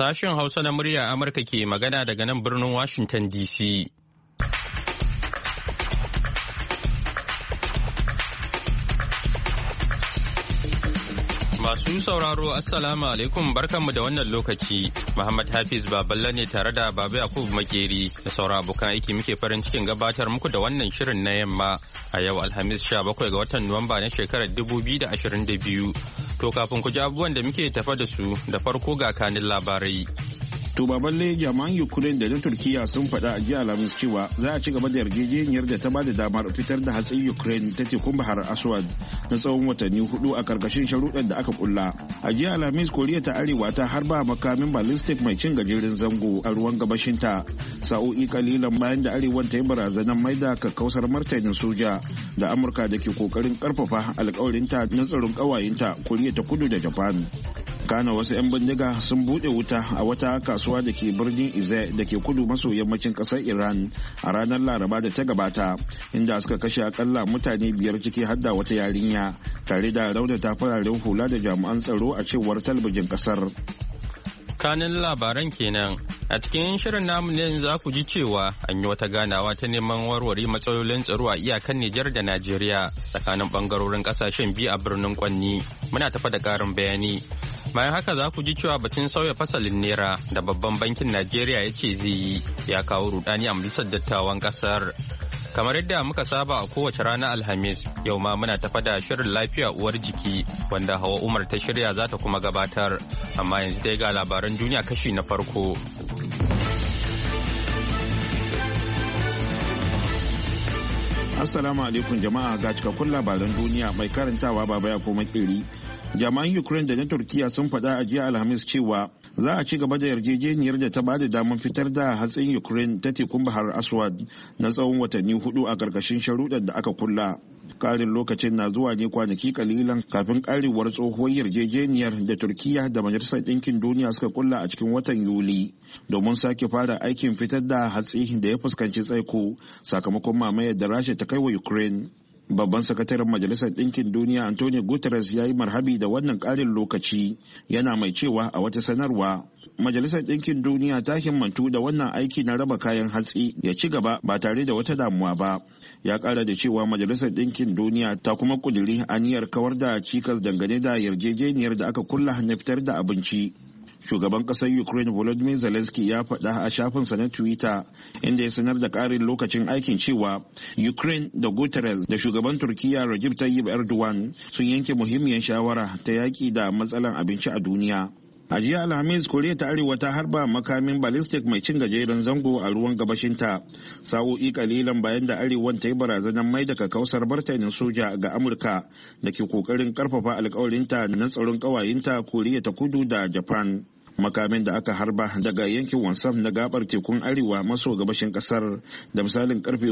Sashen Hausa na murya Amurka ke magana daga nan birnin Washington DC. Masu sauraro Assalamu alaikum barkanmu da wannan lokaci. Muhammad Hafiz Baballa ne tare da Baba Yakubu Makeri da sauran abokan aiki muke farin cikin gabatar muku da wannan shirin na yamma a yau Alhamis 17 ga watan Nuwamba na shekarar 2022. To kafin ku ji abubuwan da muke tafa da su da farko ga kanin labarai. To baballe jami'an Ukraine da na Turkiya sun faɗa a jiya Alhamis cewa za a ci gaba da yarjejeniyar da ta ba da damar fitar da hatsin Ukraine ta tekun Bahar Aswad na tsawon watanni 4 a karkashin sharuɗan da aka kulla. A jiya Alhamis Koriya ta Arewa ta harba makamin ballistic mai cin gajeren zango a ruwan gabashinta sa'o'i kalilan bayan da Arewan ta yi barazanar maida kakkausar martanin soja da Amurka da ke kokarin karfafa alkawarinta na tsaron ƙawayenta Koriya ta Kudu da Japan. Kana wasu 'yan bindiga sun bude wuta a wata kasuwa da ke birnin Ize da ke kudu maso yammacin kasar Iran a ranar Laraba da ta gabata, inda suka kashe akalla mutane 5 ciki hadda wata yarinya tare da raunata fararen hula da jami'an tsaro a cewar talabijin kasar. Kanin labaran kenan a cikin shirin namu ne za ku ji cewa an yi wata ganawa ta neman warware matsalolin tsaro a iyakan Nijar da Najeriya tsakanin bangarorin kasashen biyu a birnin Kwanni. Muna tafa da karin bayani. Bayan haka za ku ji cewa batun sauya fasalin naira da babban bankin Najeriya ya ce zai yi ya kawo rudani a majalisar dattawan kasar. Kamar yadda muka saba a kowace rana Alhamis, yau ma muna tafa da shirin lafiya uwar jiki wanda Hawa Umar ta shirya za ta kuma gabatar. Amma yanzu dai ga labaran duniya kashi na farko. Assalamu alaikum jama'a ga cikakkun labaran duniya mai karantawa Baba ya koma Makeri. Jami'an Ukraine da na Turkiya sun faɗa a jiya Alhamis cewa za a ci gaba da yarjejeniyar da ta ba da damar fitar da hatsin Ukraine ta tekun Bahar Aswad na tsawon watanni 4 a ƙarƙashin sharuɗan da aka kulla. Ƙarin lokacin na zuwa ne kwanaki kalilan kafin ƙarewar tsohuwar yarjejeniyar da Turkiya da Majalisar Ɗinkin Duniya suka kulla a cikin watan Yuli domin sake fara aikin fitar da hatsi da ya fuskanci tsaiko sakamakon mamayar da Rasha ta kai wa Ukraine. Babban sakataren Majalisar Ɗinkin Duniya Antonio Guterres ya yi marhabi da wannan ƙarin lokaci, yana mai cewa a wata sanarwa Majalisar Ɗinkin Duniya ta himmantu da wannan aiki na raba kayan hatsi ya ci gaba ba tare da wata damuwa ba. Ya ƙara da cewa Majalisar Ɗinkin Duniya ta kuma ƙudiri aniyar kawar da cikas dangane da yarjejeniyar da aka kulla na fitar da abinci. Shugaban ƙasar Ukraine Volodymyr Zelensky ya faɗa a shafinsa na Twitter inda ya sanar da ƙarin lokacin aikin cewa Ukraine da Guterres da shugaban Turkiyya Recep Tayyip Erdogan sun yanke muhimmiyar shawara ta yaƙi da matsalan abinci a duniya. A jiya Alhamis, Koriya ta Arewa ta harba makamin ballistic mai cin gajeren zango a ruwan gabashinta sa'o'i kalilan bayan da Arewan ta yi barazanar mai da kakkausar martanin soja ga Amurka da ke kokarin karfafa alkawarinta na tsaron ƙawayenta Koriya ta Kudu da Japan. Makamin da aka harba daga yankin Wonsam na gabar tekun arewa maso gabashin kasar da misalin karfe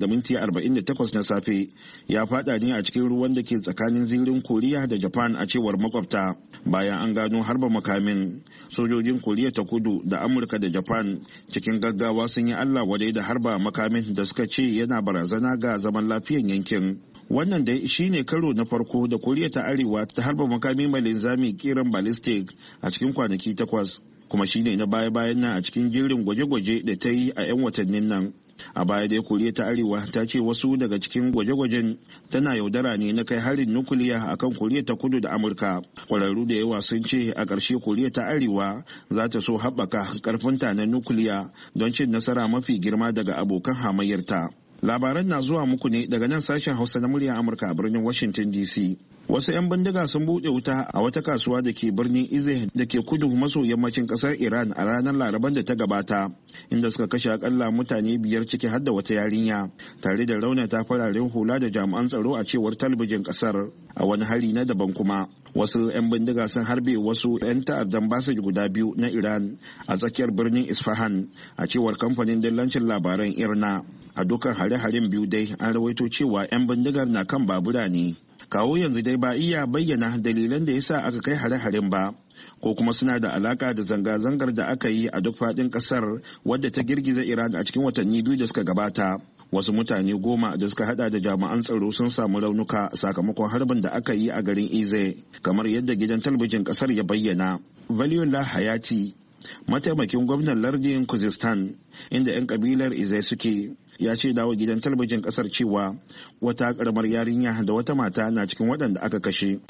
10:48 na safe ya fada ne a cikin ruwan da ke tsakanin zirin Koriya da Japan a cewar makwabta. Bayan an gano harba makamin, sojojin Koriya ta Kudu da Amurka da Japan cikin gaggawa sun yi Allah wadai da harba makamin da suka ce yana barazana ga zaman lafiyan yankin. Wannan dai shine karo na farko da Koriya ta Arewa ta harba makami mai linzami kiran ballistic a cikin kwanaki 8, kuma shine na baya-bayan nan a cikin jerin gwaje-gwaje da ta yi a 'yan watannin nan. A baya dai Koriya ta Arewa ta ce wasu daga cikin gwaje-gwajen tana yaudara ne na kai harin nukiliya akan Koriya ta Kudu da Amurka. Kwararru da yawa sun ce a ƙarshe Koriya ta Arewa za ta so haɓaka ƙarfinta na nukiliya don cin nasara mafi girma daga abokan hamayyarta. Labaran na zuwa muku ne daga nan sashen Hausa na muryar Amurka a birnin Washington DC. Wasu 'yan bindiga sun buɗe wuta a wata kasuwa da ke birnin Ize da ke kudu maso yammacin ƙasar Iran a ranar Laraban da ta gabata, inda suka kashe akalla mutane 5 ciki har da wata yarinya, tare da raunata fararen hula da jami'an tsaro a cewar talabijin ƙasar. A wani hari na daban kuma, wasu 'yan bindiga sun harbe wasu 'yan ta'addan basij guda 2 na Iran a tsakiyar birnin Isfahan, a cewar kamfanin dillancin labaran IRNA. A dukkan hare-haren biyu dai an rawaito cewa 'yan bindigar na kan babura ne. Kawo yanzu dai ba iya bayyana dalilan da yasa aka kai hare-haren ba, ko kuma suna da alaka da zanga-zangar da aka yi a duk faɗin ƙasar wadda ta girgiza Iran a cikin watanni 2 da suka gabata. Wasu mutane 10 da suka hada da jami'an tsaro sun samu raunuka sakamakon harbin da aka yi a garin Ize, kamar yadda gidan talabijin ƙasar ya bayyana. Valiola Hayati mataimakin gwamnan lardin Khuzestan inda 'yan kabilar Izai suke, ya ce dawo gidan talabijin kasar cewa wata karamar yarinya da wata mata na cikin waɗanda aka kashe.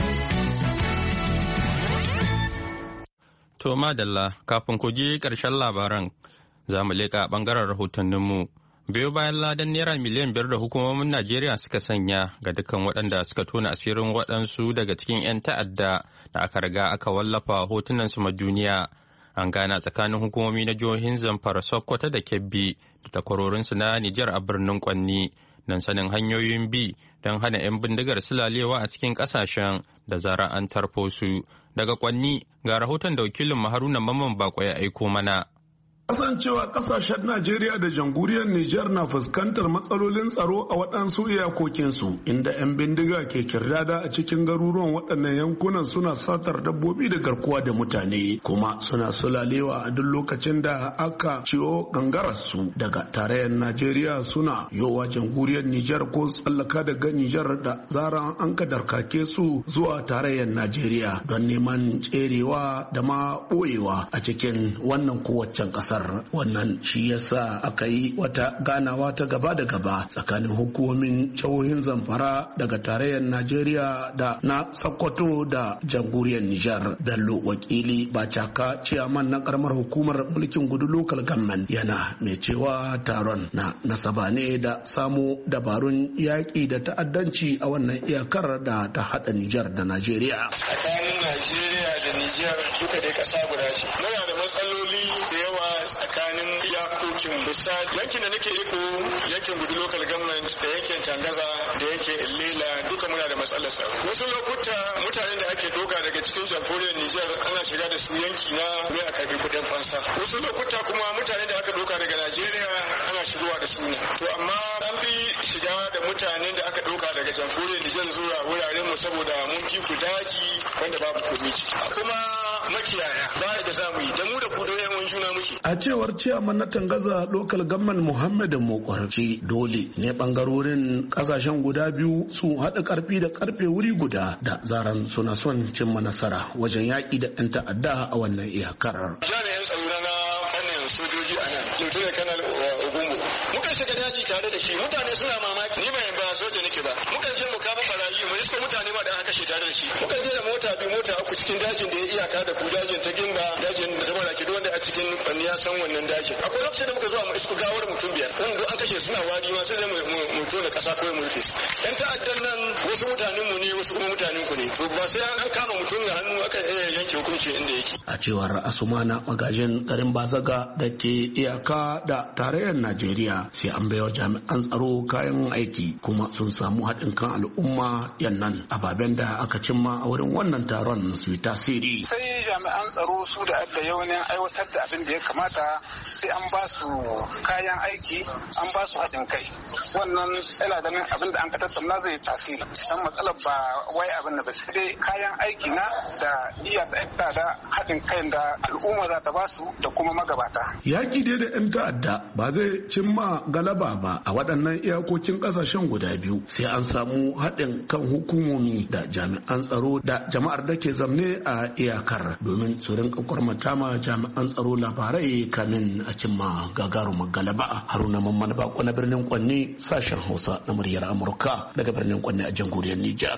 To madalla, kafin ku ji ƙarshen labaran za mu leƙa ɓangaren rahotanninmu. Biyo bayan ladan naira miliyan 5 da hukumomin Najeriya suka sanya ga dukkan waɗanda suka tona asirin waɗansu daga cikin 'yan ta'adda da aka riga aka wallafa hotunansu ma duniya. An gana tsakanin hukumomi na jihohin Zamfara, Sokoto da Kebbi da takwarorinsu na Nijar a birnin Kwanni don sanin hanyoyin bi don hana 'yan bindigar sulalewa a cikin ƙasashen da zara an tarfo su. Daga Kwanni ga rahoton da wakilin Haruna Mamman Bako ya aiko mana. Kasancewa kasashen Najeriya da jamhuriyar Nijar na fuskantar matsalolin tsaro a waɗansu iyakokinsu, inda 'yan bindiga ke kirdada a cikin garuruwan waɗannan yankunan suna satar dabbobi da garkuwa da mutane, kuma suna sulalewa a duk lokacin da aka ciwo gangararsu daga tarayyar Najeriya suna yowa jamhuriyar Nijar ko tsallaka daga Nijar da zaran an ka darkake su zuwa tarayyar Najeriya don neman tserewa da ma ɓoyewa a cikin wannan kowaccen ƙasa. Wannan shi yasa aka yi wata ganawa ta gaba da gaba tsakanin hukumomin jihohin Zamfara daga tarayyar Najeriya da na Sokoto da jamhuriyar Nijar. Bello wakili Bacaka, ciyaman na karamar hukumar mulkin gudu local government, yana mai cewa taron na nasaba ne da samu dabarun yaƙi da ta'addanci a wannan iyakar da ta haɗa Nijar da Najeriya. Tsakanin Najeriya da Nijar duka dai ƙasa guda ce. Muna da matsaloli da yawa tsakanin iyakokin misali yankin da nake riko, yankin gudu local government da yankin Tangaza da yankin Illela duka muna da matsalar tsaro. Wasu lokuta mutanen da ake doka daga cikin jamhuriyar Nijar ana shiga da su yanki na ne a karbi kudin fansa. Wasu lokuta kuma mutanen da aka doka daga Najeriya ana shigowa da su ne. To amma an bi shiga da mutanen da aka doka daga jamhuriyar Nijar zuwa wuraren mu saboda mun fi ku daji wanda babu komai ciki. Kuma makiyaya ba da zamu yi da mu da ku da yawan juna muke. A cewar ciyaman na Tangaza local government Muhammad Mokwarci, dole ne bangarorin kasashen guda biyu su haɗa karfi da karfe wuri guda da zaran suna son cimma nasara wajen yaƙi da ɗan ta'adda a wannan iyakar. Jami'an tsaro na fannin sojoji a nan, Lieutenant Colonel Ogunmu, muka shiga daji tare da shi, mutane suna mamaki, ni ba soja nake ba, muka je mu kama barayi, mu iska mutane ma da aka kashe tare da shi, muka je da mota biyu mota uku cikin dajin da ya iyaka da ku, dajin ta Gimba, dajin da zama da ke wanda a cikin Kwanni ya san wannan dajin. Akwai lokacin da muka zuwa mu iska gawar mutum 5, wanda an kashe suna wari ma sai da mu tona kasa ko mu rufe su. Yan ta'addan nan wasu mutanen mu ne wasu kuma mutanen ku ne, to ba sai an kama mutum da hannu aka yanke hukunci inda yake. A cewar Asumana magajin garin Bazaga da ke iyaka da tarayyar Najeriya, sai an baiwa jami'an tsaro kayan aiki kuma sun samu haɗin kan al'umma yannan ababen da aka cimma a wurin wannan taron su yi tasiri. Sai jami'an tsaro su da yawanin aiwatar da abin da ya kamata sai an ba su kayan aiki, an ba su haɗin kai. Wannan yana ganin abin da an ka tattauna zai tasiri. Dan matsalar ba wai abin da ba sai dai kayan aiki na da iya da haɗin kai da al'umma za ta ba su da kuma magabata. Yaƙi dai da 'yan ta'adda ba zai cimma galaba ba a waɗannan iyakokin ƙasashen guda biyu, sai an samu haɗin kan hukumomi da jami'an tsaro da jama'ar da ke zamne a iyakar domin su rinka kwarmata ma jami'an tsaro labarai kamin a cimma gagarumar galaba. Haruna Mamman Bako na birnin Kwanne, sashen Hausa na muryar Amurka daga birnin Kwanne a jamhuriyar Nijar.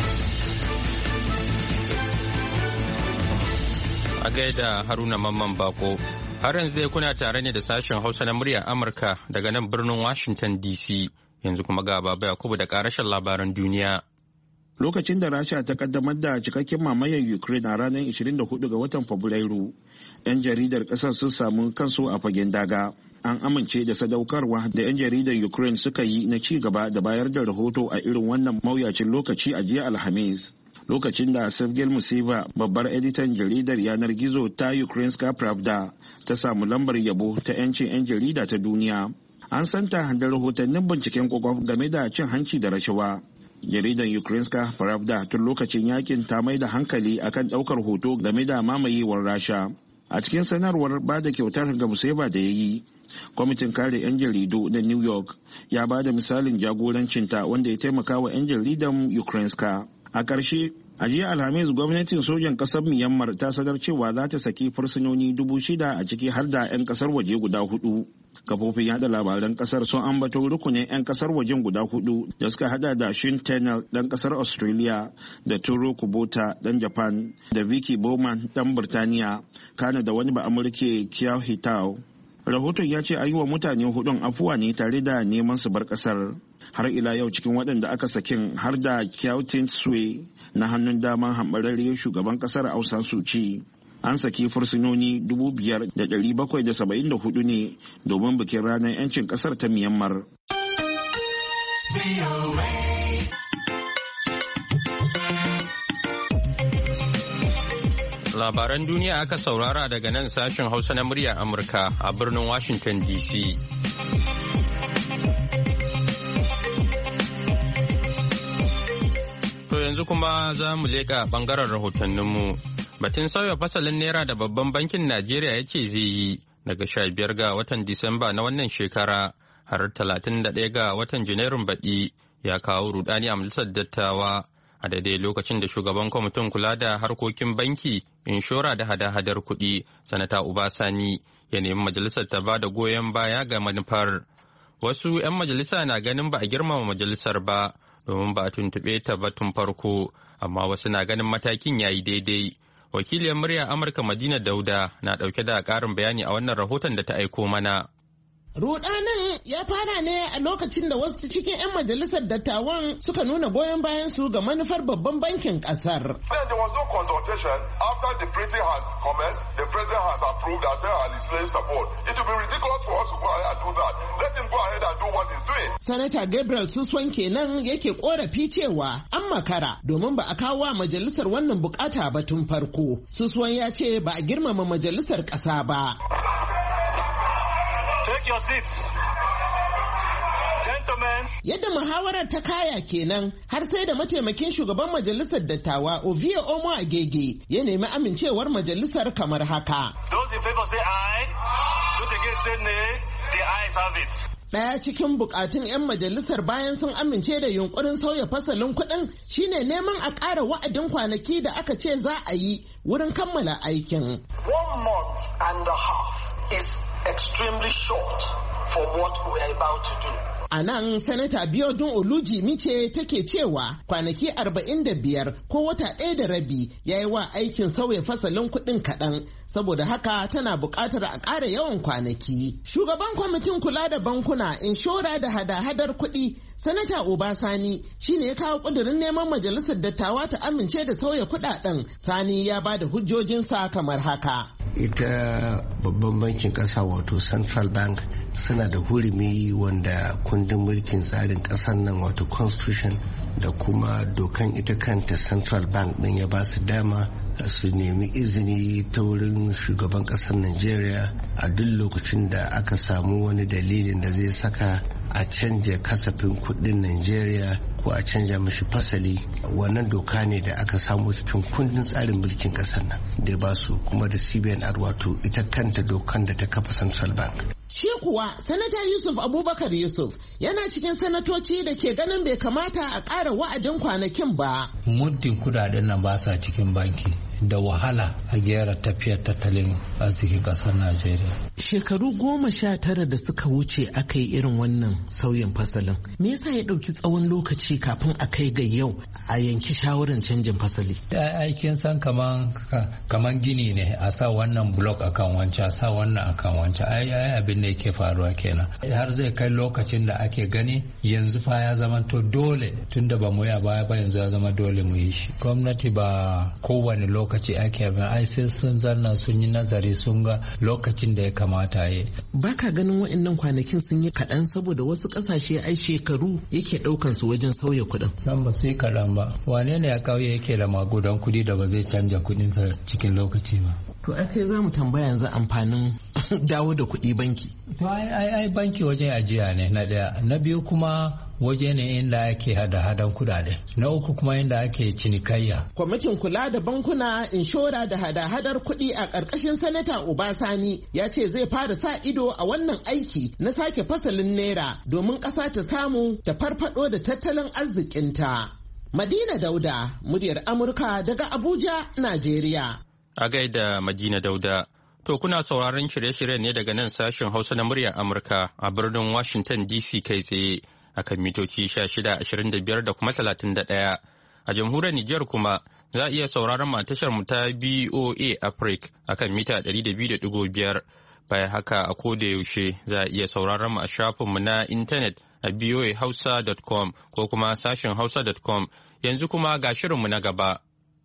A gaida Haruna Mamman Bako. Har yanzu dai kuna tare ne da sashen Hausa na muryar Amurka daga nan birnin Washington DC. Yanzu kuma ga Baba Yakubu da karashin labaran duniya. Lokacin da Rasha ta kaddamar da cikakken mamayar Ukraine a ranar 24 ga watan Fabrairu, 'yan jaridar ƙasar sun samu kansu a fagen daga. An amince da sadaukarwa da 'yan jaridar Ukraine suka yi na ci gaba da bayar da rahoto a irin wannan mawuyacin lokaci a jiya Alhamis. Lokacin da Sergei Musiva, babbar editan jaridar yanar gizo ta Ukrainska Pravda, ta samu lambar yabo ta 'yancin 'yan jarida ta duniya. An santa da rahotannin binciken kwakwaf game da cin hanci da rashawa. Jaridar Ukrainska Pravda tun lokacin yakin ta mai da hankali akan ɗaukar hoto game da mamayewar Rasha. A cikin sanarwar ba da kyautar ga Musiva da ya yi, kwamitin kare 'yan jaridu na New York ya ba da misalin jagorancinta wanda ya taimaka wa 'yan jaridan Ukrainska. A ƙarshe, A jiya Alhamis gwamnatin sojan ƙasar Myanmar ta sanar cewa za ta saki fursunoni 6,000 a ciki har da 'yan ƙasar waje guda 4. Kafofin yada labaran ƙasar sun ambato rukunin 'yan ƙasar wajen guda 4 da suka hada da Shin Tenel ɗan ƙasar Australia da Turo Kubota ɗan Japan da Vicky Bowman ɗan Birtaniya, kana da wani Ba'amurke Kiao Hitao. Rahoton ya ce a yi wa mutane 4 afuwa ne tare da neman su bar ƙasar. Har ila yau cikin waɗanda aka sakin har da Kyaw Tin Sue na hannun daman hambararriyar shugaban kasar Aung San Suu Kyi. An saki fursunoni 5,774 ne domin bikin ranar 'yancin kasar ta Myanmar. Labaran duniya aka saurara daga nan sashen Hausa na muryar Amurka a birnin Washington DC. To yanzu kuma za mu leƙa ɓangaren rahotanninmu. Batun sauya fasalin Naira da babban bankin Najeriya ya ce zai yi daga 15 ga watan Disamba na wannan shekara har 31 ga watan Janairun baɗi ya kawo rudani a majalisar dattawa a daidai lokacin da shugaban kwamitin kula da harkokin banki, inshora da hada-hadar kuɗi, Sanata Ubasani, ya nemi majalisar ta ba da goyon baya ga manufar. Wasu 'yan majalisa na ganin ba a girmama majalisar ba, domin ba a tuntuɓe ta ba tun farko, amma wasu na ganin matakin ya yi daidai. Wakiliyar murya Amurka Madina Dauda na ɗauke da ƙarin bayani a wannan rahoton da ta aiko mana. Rudanin ya fara ne a lokacin da wasu cikin 'yan majalisar dattawan suka nuna goyon bayan su ga manufar babban bankin kasar. There was no consultation after the printing has commenced. The president has approved as well as his support. It will be ridiculous for us to go ahead and do that. Let him go ahead and do what he's doing. Sanata Gabriel Suswan kenan yake korafi cewa an makara domin ba a kawo wa majalisar wannan bukata ba tun farko. Suswan ya ce ba a girmama majalisar ƙasa ba. Take your seats. Gentlemen. Yadda muhawarar ta kaya kenan har sai da mataimakin shugaban majalisar dattawa Ovie Omo Agege ya nemi amincewar majalisar kamar haka. Those in favor say aye. Those against say nay. The ayes have it. Daya cikin bukatun 'yan majalisar bayan sun amince da yunkurin sauya fasalin kuɗin shine neman a ƙara wa'adin kwanaki da aka ce za a yi wurin kammala aikin. 1 month and a half is extremely short for what we are about to do. A nan Sanata Biodun Olujimi ce take cewa kwanaki 45 ko wata 1 da rabi ya yi wa aikin sauya fasalin kuɗin kaɗan, saboda haka tana buƙatar a ƙara yawan kwanaki. Shugaban kwamitin kula da bankuna, inshora da hada-hadar kuɗi, Sanata Obasani shine ya kawo ƙudurin neman majalisar dattawa ta amince da sauya kuɗaɗen. Sani ya ba da hujjojinsa kamar haka. Ita babban bankin ƙasa wato Central Bank suna da hurumi wanda kundin mulkin tsarin ƙasar nan wato constitution da kuma dokan ita kanta Central Bank din ya ba su dama su nemi izini ta wurin shugaban ƙasar Najeriya a duk lokacin da aka samu wani dalilin da zai saka a canja kasafin kudin Najeriya ko a canja mashi fasali. Wannan doka ne da aka samu cikin kundin tsarin mulkin kasar nan da ba su kuma da CBN wato ita kanta dokan da ta kafa Central Bank. Shi kuwa Sanata Yusuf Abubakar Yusuf yana cikin sanatoci da ke ganin bai kamata a ƙara wa'adin kwanakin ba. Muddin kudaden nan ba sa cikin banki da wahala a gyara tafiyar tattalin arzikin ƙasar Najeriya. Shekaru 19 da suka wuce aka yi irin wannan sauyin fasalin. Me yasa ya ɗauki tsawon lokaci kafin a kai ga yau a yanki shawarar canjin fasali? Aikin san kaman gini ne, a sa wannan blok akan wancan, a sa wannan akan wancan. Ai abin da yake faruwa kenan. Har zai kai lokacin da ake gani yanzu fa ya zama to dole, tunda ba mu yi a baya ba yanzu ya zama dole mu yi shi. Gwamnati ba kowane lokaci ake abin, ai sai sun zanna sun yi nazari sun ga lokacin da ya kamata yi. Baka ganin waɗannan kwanakin sun yi kaɗan saboda wasu ƙasashe ai shekaru yake ɗaukan su wajen sauya kuɗin. Nan ba sai kaɗan ba. Wane ne a ƙauye yake da magudan kuɗi da ba zai canja kuɗinsa cikin lokaci ba? To ai kai za mu tambaya yanzu amfanin dawo da kuɗi banki. To ai banki wajen ajiya ne na ɗaya. Na biyu kuma waje ne inda ake hada-hadan kudade. Na uku kuma inda ake cinikayya. Kwamitin kula da bankuna, inshora da hada-hadar kuɗi a ƙarƙashin Sanata Obasani ya ce zai fara sa ido a wannan aiki na sake fasalin naira domin ƙasa ta samu ta farfado da tattalin arzikinta. Madina Dauda, muryar Amurka daga Abuja, Najeriya. A gaida Madina Dauda. To kuna sauraron shirye-shiryen ne daga nan sashen Hausa na muryar Amurka a birnin Washington DC kai tsaye akan mitoci 1625 da kuma 31. A jamhuriyar Nijar kuma za a iya sauraron tashar mu ta BOA Africa akan mita 200.5. Bayan haka a koda yaushe za a iya sauraron mu a shafinmu na intanet a boahausa.com ko kuma sashen hausa.com. Yanzu kuma ga shirinmu na gaba.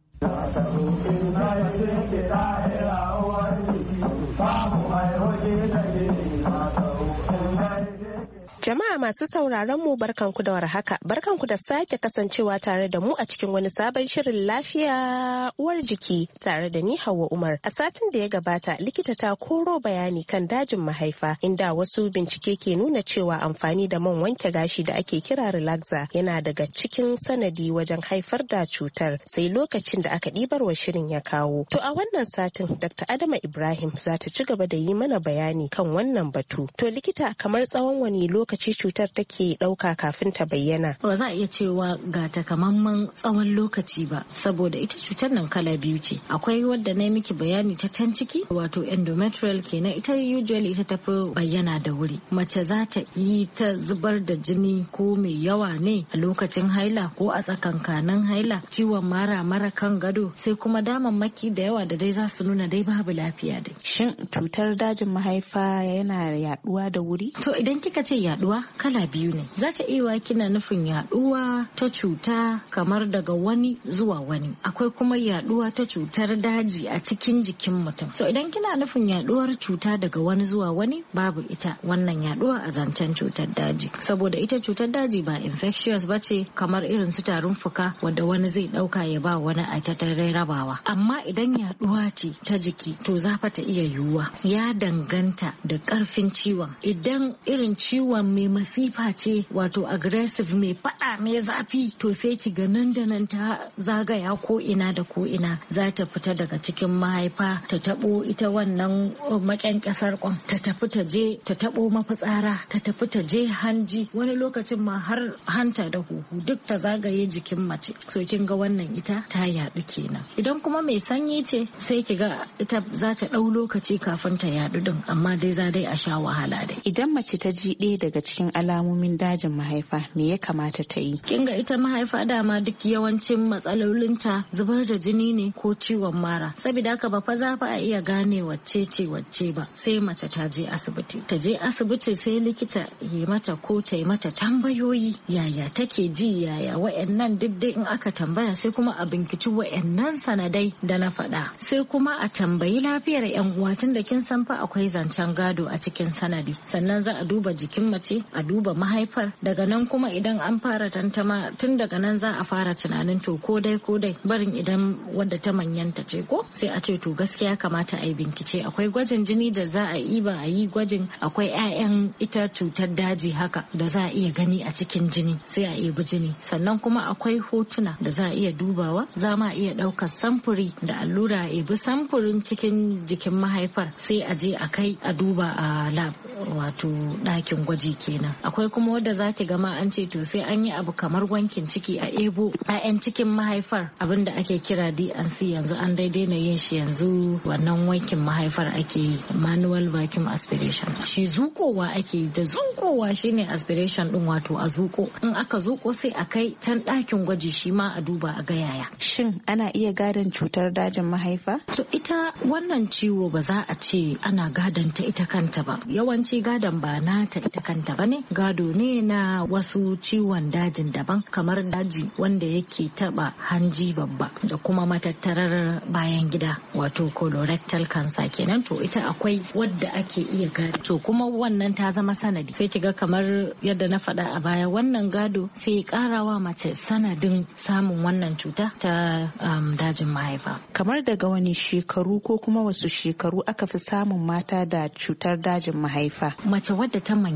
Jama'a masu sauraron mu barkanku da warhaka, barkanku da sake kasancewa tare da mu a cikin wani sabon shirin lafiya uwar jiki tare da ni Hauwa Umar. A satin da ya gabata likita ta koro bayani kan dajin mahaifa inda wasu bincike ke nuna cewa amfani da man wanke gashi da ake kira relaxer yana daga cikin sanadi wajen haifar da cutar sai lokacin da aka ɗibar wa shirin ya kawo. To a wannan satin Dr. Adama Ibrahim za ta ci gaba da yi mana bayani kan wannan batu. To likita kamar tsawon wani lokaci cutar take ɗauka kafin ta bayyana? Ba za a iya cewa ga takamaiman tsawon lokaci ba saboda ita cutar nan kala biyu ce. Akwai wadda na miki bayani ta can ciki wato endometrial kenan, ita usually ita tafi bayyana da wuri. Mace za ta yi ta zubar da jini ko mai yawa ne a lokacin haila ko a tsakankanin haila, ciwon mara kan gado, sai kuma damammaki da yawa da dai za su nuna dai babu lafiya dai. Shin cutar dajin mahaifa yana yaduwa da wuri? To idan kika ce yaduwa kala biyu ne. Za ta iya kina nufin yaduwa ta cuta kamar daga wani zuwa wani. Akwai kuma yaduwa ta cutar daji a cikin jikin mutum. So idan kina nufin yaduwar cuta daga wani zuwa wani babu ita wannan yaduwa a zancen cutar daji. Saboda ita cutar daji ba infectious bace kamar irin su tarin fuka wanda wani zai dauka ya ba wani a ta rabawa. Amma idan yaduwa ce ta jiki to za ta iya yiwuwa. Ya danganta da karfin ciwon. Idan irin ciwon mai masifa ce wato aggressive mai fada mai zafi to sai ki ga nan da nan ta zagaya ko ina da ko ina za ta fita daga cikin mahaifa ta tabo ita wannan makyankasar kwan ta tafi ta je ta tabo mafitsara ta tafi ta je hanji wani lokacin ma har hanta da huhu duk ta zagaye jikin mace. So kin ga wannan ita ta yadu kenan. Idan kuma mai sanyi ce sai ki ga ita za ta dau lokaci kafin ta yadu din amma dai za dai a sha wahala dai. Idan mace ta ji ɗaya daga cikin alamomin dajin mahaifa me ya kamata ta yi? Kin ga ita mahaifa dama duk yawancin matsalolinta zubar da jini ne ko ciwon mara. Saboda haka ba fa za a iya gane wacce ce wacce ba sai mace ta je asibiti. Ta je asibiti sai likita yi mata ko ta yi mata tambayoyi yaya take ji yaya wa'annan duk dai in aka tambaya sai kuma a binkici wa'annan sanadai da na faɗa. Sai kuma a tambayi lafiyar yan uwa tun da kin san fa akwai zancen gado a cikin sanadi. Sannan za a duba jikin mace a duba mahaifar daga nan kuma idan an fara tantama tun daga nan za a fara tunanin to ko dai barin idan wadda ta manyanta ce ko sai a ce to gaskiya kamata a yi bincike akwai gwajin jini da za a yi ba a yi gwajin akwai 'ya'yan ita cutar daji haka da za a iya gani a cikin jini sai a ebi jini sannan kuma akwai hotuna da za a iya dubawa za ma iya ɗaukar samfuri da allura a ebi samfurin cikin jikin mahaifar sai a je a kai a duba a lab wato ɗakin gwaji kenan. Akwai kuma wadda za ki gama an ce to sai an yi abu kamar wankin ciki a ebo 'ya'yan cikin mahaifar abinda ake kira D&C yanzu an daina yin shi yanzu wannan wankin mahaifar ake yi manual vacuum aspiration. Shi zukowa ake yi da zukowa shine aspiration din wato a zuko in aka zuko sai a kai can ɗakin gwaji shi ma a duba a ga yaya. Shin ana iya gadon cutar dajin mahaifa? To ita wannan ciwo ba za a ce ana gadon ta ita kanta ba. Yawanci gadon ba nata ita kanta ba ne gado ne na wasu ciwon dajin daban kamar daji wanda yake taba hanji babba da kuma matattarar bayan gida wato colorectal cancer kenan to ita akwai wadda ake iya gado to kuma wannan ta zama sanadi sai kiga kamar yadda na faɗa a baya wannan gado sai karawa mace sanadin samun wannan cuta ta dajin mahaifa. Kamar daga wani shekaru ko kuma wasu shekaru aka fi samun mata da cutar dajin mahaifa? Mace wadda ta manyanta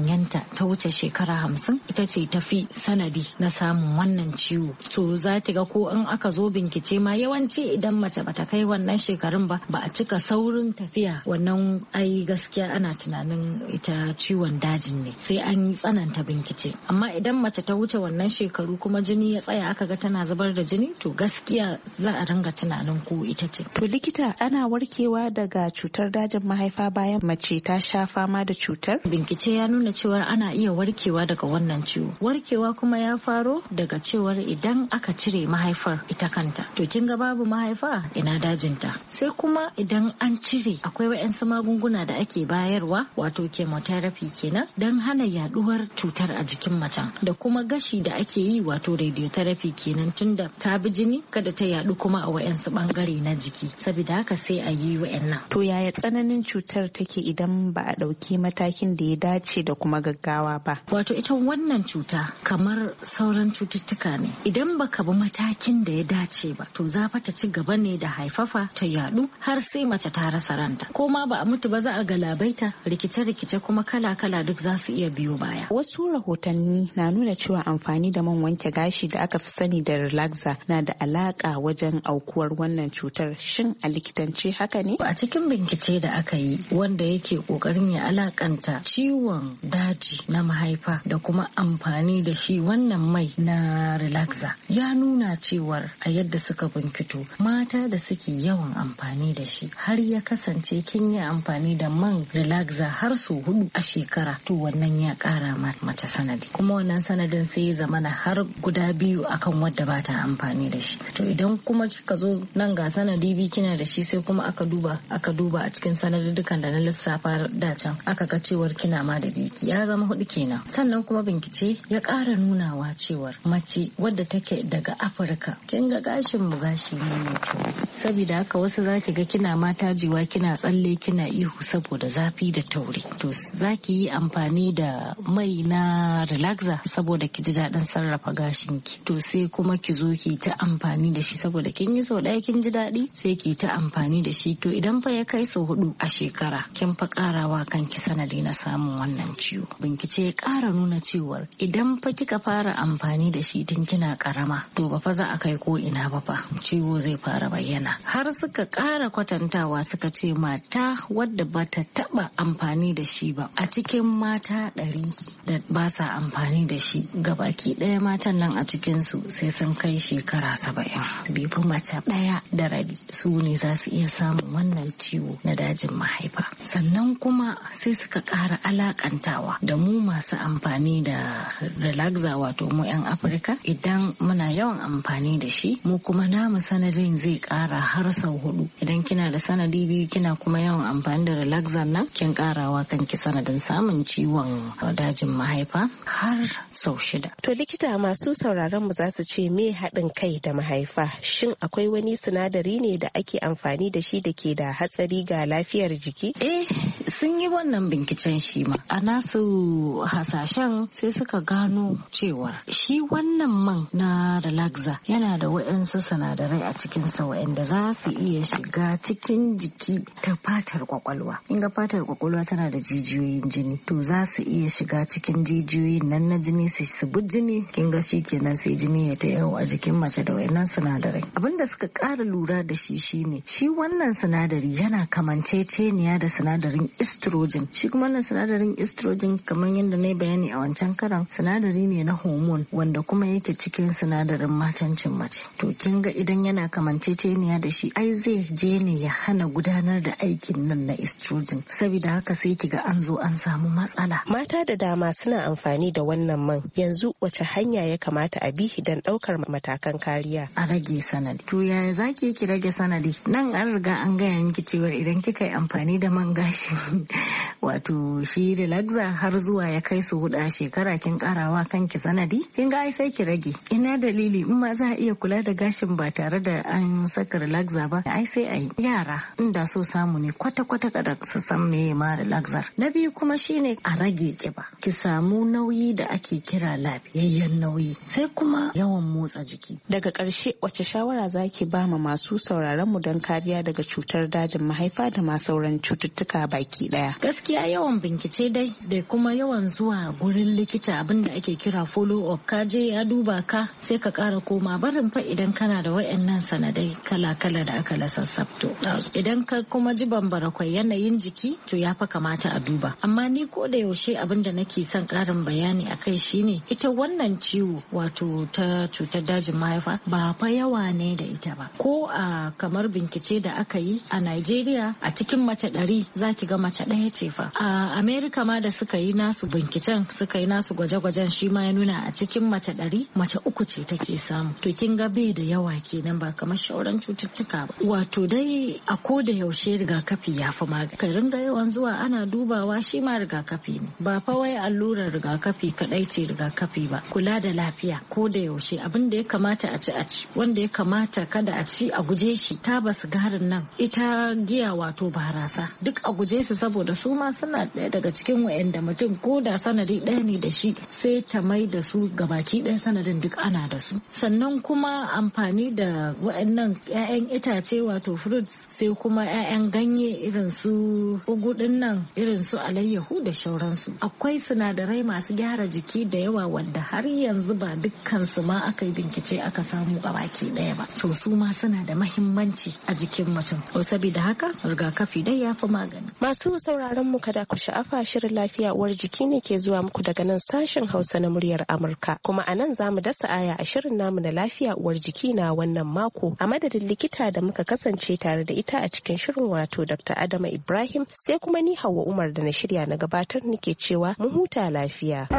ta wuce shekara 50 ita ce tafi sanadi na samun wannan ciwo. To za ki ga ko in aka zo bincike ma yawanci idan mace bata kai wannan shekarun ba a cika saurin tafiya wannan ai gaskiya ana tunanin ita ciwon dajin ne sai an yi tsananta bincike. Amma idan mace ta wuce wannan shekaru kuma jini ya tsaya aka ga tana zubar da jini to gaskiya za a ringa tunanin ko ita ce. To likita ana warkewa daga cutar dajin mahaifa bayan mace ta sha fama da cutar? Bincike ya nuna cewa ana iya warkewa daga wannan ciwo. Warkewa kuma ya faro daga cewar idan aka cire mahaifar ita kanta. To kin ga babu mahaifa ina dajinta. Sai kuma idan an cire akwai wa'yansu magunguna da ake bayarwa wato chemotherapy kenan don hana yaduwar cutar a jikin macen da kuma gashi da ake yi wato radiotherapy kenan tunda ta bi jini kada ta yadu kuma a wa'yansu bangare na jiki saboda haka sai a yi wa'yannan. To yaya tsananin cutar take idan ba a ɗauki matakin da ya dace da kuma gaggawa ba? Wato ita wannan cuta kamar sauran cututtuka ne idan baka bi matakin da ya dace ba to za ta ci gaba ne da haifafa ta yadu har sai mace ta rasa ranta ko ma ba a mutu ba za a galabaita rikice-rikice kuma kala-kala duk za su iya biyo baya. Wasu rahotanni na nuna cewa amfani da man wanke gashi da aka fi sani da relaxer na da alaka wajen aukuwar wannan cutar. Shin a likitance haka ne? A cikin bincike da aka yi wanda yake kokarin ya alakanta ciwon daji na mahaifa da kuma amfani da shi wannan mai na relaxer ya nuna cewar a yadda suka binkito mata da suke yawan amfani da shi har ya kasance kin yi amfani da man relaxer har sau 4 a shekara to wannan ya kara mata sanadi kuma wannan sanadin sai ya zamana har guda 2 akan wadda ba ta amfani da shi. To idan kuma kika zo nan ga sanadi biyu kina da shi sai kuma aka duba a cikin sanaduddukan da na lissafa da can aka ga cewar kina ma da biki ya zama 4 kenan. Sannan kuma bincike ya ƙara nunawa cewar mace wadda take daga Afirka kin ga gashin mu gashi ne mai kyau saboda haka wasu zaki ga kina mata jiwa kina tsalle kina ihu saboda zafi da tauri to zaki yi amfani da mai na relaxer saboda ki ji daɗin sarrafa gashin ki to sai kuma ki zo ki ta amfani da shi saboda kin yi sau ɗaya kin ji daɗi sai ki ta amfani da shi to idan fa ya kai sau 4 a shekara kin fa karawa kanki sanadi na samun wannan ciwo. Bincike ya ƙara nuna cewar idan fa kika fara amfani da shi tun kina karama to ba fa za a kai ko ina ba fa ciwo zai fara bayyana. Har suka ƙara kwatantawa suka ce mata wadda ba ta taɓa amfani da shi ba a cikin mata 100 da ba sa amfani da shi gabaki ɗaya matan nan a cikin su sai sun kai shekara 70 bai fi mace ɗaya da rabi su ne za su iya samun wannan ciwo na dajin mahaifa. Sannan kuma sai suka ƙara alakantawa da mu masu amfani da relaxer wato mu 'yan Afirka idan muna yawan amfani da shi mu kuma namu sanadin zai ƙara har sau 4 idan kina da sanadi biyu kina kuma yawan amfani da relaxer nan kin ƙarawa kanki sanadin samun ciwon dajin mahaifa har sau 6. To likita masu sauraron mu za su ce me haɗin kai da mahaifa shin akwai wani sinadari ne da ake amfani da shi da ke da hatsari ga lafiyar jiki? Sun yi wannan binciken shi ma a nasu hasashen sai suka gano cewa shi wannan man na relaxer yana da waɗansu sinadarai a cikinsa waɗanda za su iya shiga cikin jiki ta fatar kwakwalwa. Inga fatar kwakwalwa tana da jijiyoyin jini to za su iya shiga cikin jijiyoyin nan na jini su bi jini kinga shi kenan sai jini ya ta yawo a jikin mace da waɗannan sinadarai. Abin da suka ƙara lura da shi shine shi wannan sinadari yana kamanceceniya da sinadarin estrogen. Shi kuma wannan sinadarin estrogen kamar yadda na yi bayani a wancan karan sinadari ne na hormone wanda kuma yake cikin sinadarin matancin mace. To kin ga idan yana kamanceceniya da shi ai zai je ne ya hana gudanar da aikin nan na estrogen. Saboda haka sai kiga an zo an samu matsala. Mata da dama suna amfani da wannan man yanzu wace hanya ya kamata a bi don ɗaukar matakan kariya? A rage sanadi. To yaya zaki ki rage sanadi? Nan an riga an gaya miki cewa idan kika yi amfani da man gashi wato shi relaxer har zuwa ya kai su 4 a shekara kin karawa kanki sanadi kin ga ai sai ki rage. Ina dalili in ma za a iya kula da gashin ba tare da an saka relaxer ba ai sai a yi. Yara inda so samu ne kwata-kwata kada su san meye ma relaxer. Na biyu kuma shine a rage kiba. Ki samu nauyi da ake kira lafiyayyen nauyi sai kuma yawan motsa jiki. Daga ƙarshe wace shawara zaki ba ma masu sauraron mu don kariya daga cutar dajin mahaifa da ma sauran cututtuka baki daya? Gaskiya yawan bincike dai da kuma kuma yawan zuwa gurin likita abinda ake kira follow up, ka je ya duba ka sai ka kara koma barin fa idan kana da wayannan sanadai kala-kala da aka lasassabto. Idan ka kuma ji bambara kwai yanayin jiki to ya fa kamata a duba. Amma ni ko da yaushe abinda nake son karin bayani akai shine ita wannan ciwo wato ta cutar dajin mahaifa ba fa yawa ne da ita ba. Ko a kamar bincike da aka yi a Najeriya a cikin mace 100 zaki ga mace ɗaya ce fa. A America ma da suka yi nasu binciken suka yi nasu gwaje-gwajen shi ma ya nuna a cikin mace 100 mace 3 ce take samu. To kin ga bai da yawa kenan ba kamar shauran cututtuka ba. Wato dai a ko da yaushe rigakafi ya fi magani. Ka ringa yawan zuwa ana dubawa shi ma rigakafi ne. Ba fa wai allurar rigakafi kadai ce rigakafi ba. Kula da lafiya ko da yaushe abin da ya kamata a ci wanda ya kamata kada a ci a guje shi. Taba sigarin nan ita giya wato barasa duk a guje su saboda su ma suna ɗaya daga cikin wa'anda mutum ko da sanadi ɗaya ne da shi sai ta mai da su gabaki ɗaya sanadin duk ana da su. Sannan kuma amfani da wa'annan 'ya'yan itace wato fruits sai kuma 'ya'yan ganye irin su ugu nan irin su alayyahu da shauransu. Akwai sinadarai masu gyara jiki da yawa wanda har yanzu ba dukkan su ma aka yi bincike aka samu gabaki ɗaya ba. To su ma suna da mahimmanci a jikin mutum. Saboda haka rigakafi dai ya fi magani. Masu sauraron mu kada ku sha'afa shirin lafiya uwar jiki ne ke zuwa muku daga nan sashen Hausa na muryar Amurka. Kuma a nan zamu dasa aya a shirin namu na lafiya uwar jiki na wannan mako. A madadin likita da muka kasance tare da ita a cikin shirin wato Dr. Adama Ibrahim sai kuma ni Hauwa Umar da na shirya na gabatar nake cewa mu huta lafiya.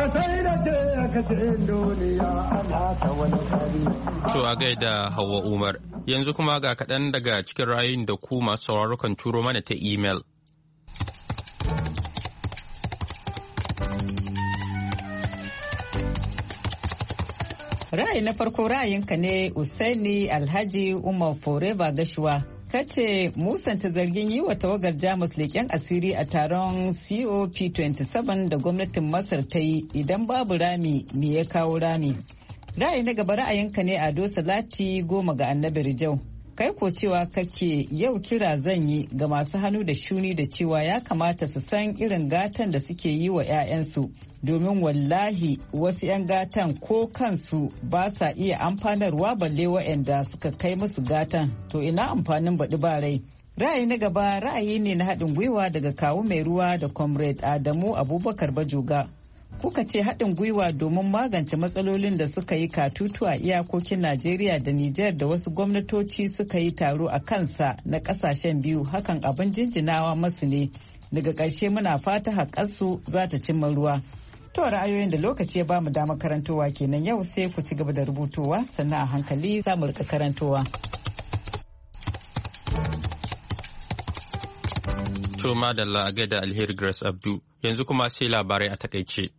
To a gaida Hauwa Umar. Yanzu kuma ga kaɗan daga cikin ra'ayin da ku masu sauraro kan turo mana ta imel. Ra'ayi na farko ra'ayinka ne Usaini Alhaji Umar Foreba Gashuwa. Kace musanta zargin yi wa tawagar Jamus leƙen asiri a taron COP27 da gwamnatin Masar ta yi idan babu rami me ya kawo rami. Ra'ayi na gaba ra'ayinka ne Ado Salati Goma ga Annabi Rijau. Kai ko cewa kake yau kira zan yi ga masu hannu da shuni da cewa ya kamata su san irin gatan da suke yi wa 'ya'yansu domin wallahi wasu 'yan gatan ko kansu ba sa iya amfanarwa balle waɗanda suka kai musu gatan to ina amfanin baɗi ba rai. Ra'ayi na gaba ra'ayi ne na haɗin gwiwa daga kawu mai ruwa da comrade Adamu Abubakar Bajoga. Kuka ce haɗin gwiwa domin magance matsalolin da suka yi katutu a iyakokin Najeriya da Nijar da wasu gwamnatoci suka yi taro a kansa na ƙasashen biyu hakan abin jinjinawa masu ne. Daga ƙarshe muna fata haƙarsu za ta cimma ruwa. To ra'ayoyin da lokaci ya bamu damar karantowa kenan yau sai ku ci gaba da rubutowa sannan a hankali za mu rika karantowa. To madalla a gaida Alheri Grace Abdu yanzu kuma sai labarai a takaice.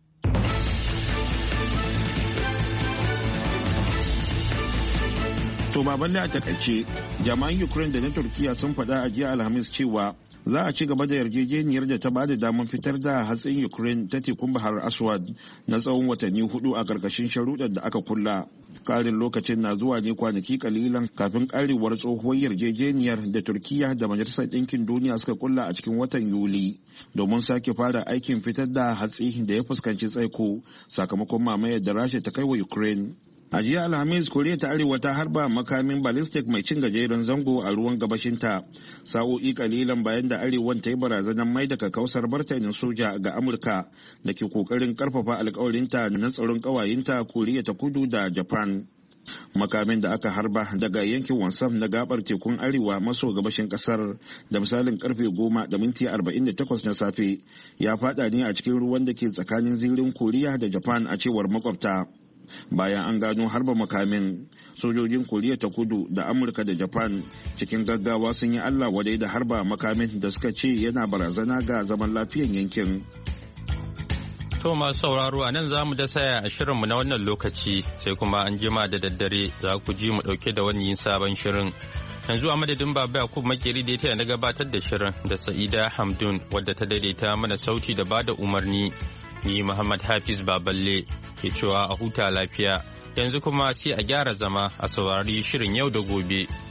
To baballe a takaice jama'an Ukraine da na Turkiya sun faɗa a jiya Alhamis cewa za a ci gaba da yarjejeniyar da ta ba da damar fitar da hatsin Ukraine ta tekun Bahar Aswad na tsawon watanni 4 a ƙarƙashin sharuɗar da aka kulla. Ƙarin lokacin na zuwa ne kwanaki kalilan kafin ƙarewar tsohuwar yarjejeniyar da Turkiya da Majalisar Ɗinkin Duniya suka kulla a cikin watan Yuli domin sake fara aikin fitar da hatsi da ya fuskanci tsaiko sakamakon mamayar da Rasha ta kai wa Ukraine. A jiya Alhamis, Koriya ta Arewa ta harba makamin ballistic mai cin gajeren zango a ruwan gabashinta, sa'o'i kalilan bayan da Arewan ta yi barazanar mai da kakkausar martanin soja ga Amurka da ke kokarin karfafa alkawarinta na tsaron kawayenta Koriya ta Kudu da Japan. Makamin da aka harba daga yankin Wonsam na gabar tekun Arewa maso gabashin kasar da misalin karfe 10:48 na safe ya fada ne a cikin ruwan da ke tsakanin zirin Koriya da Japan a cewar makwabta. Bayan an gano harba makamin, sojojin Koriya ta Kudu da Amurka da Japan cikin gaggawa sun yi Allah wadai da harba makamin da suka ce yana barazana ga zaman lafiyan yankin. To masu sauraro a nan za mu da saya a shirinmu na wannan lokaci sai kuma an jima da daddare za ku ji mu dauke da wani sabon shirin. Yanzu a madadin Baba Yakub Makeri da ya taya na gabatar da shirin da Sa'ida Hamdun wadda ta daidaita mana sauti da bada umarni. Ni Muhammad Hafiz Baballe ke cewa a huta lafiya yanzu kuma sai a gyara zama a saurari shirin yau da gobe.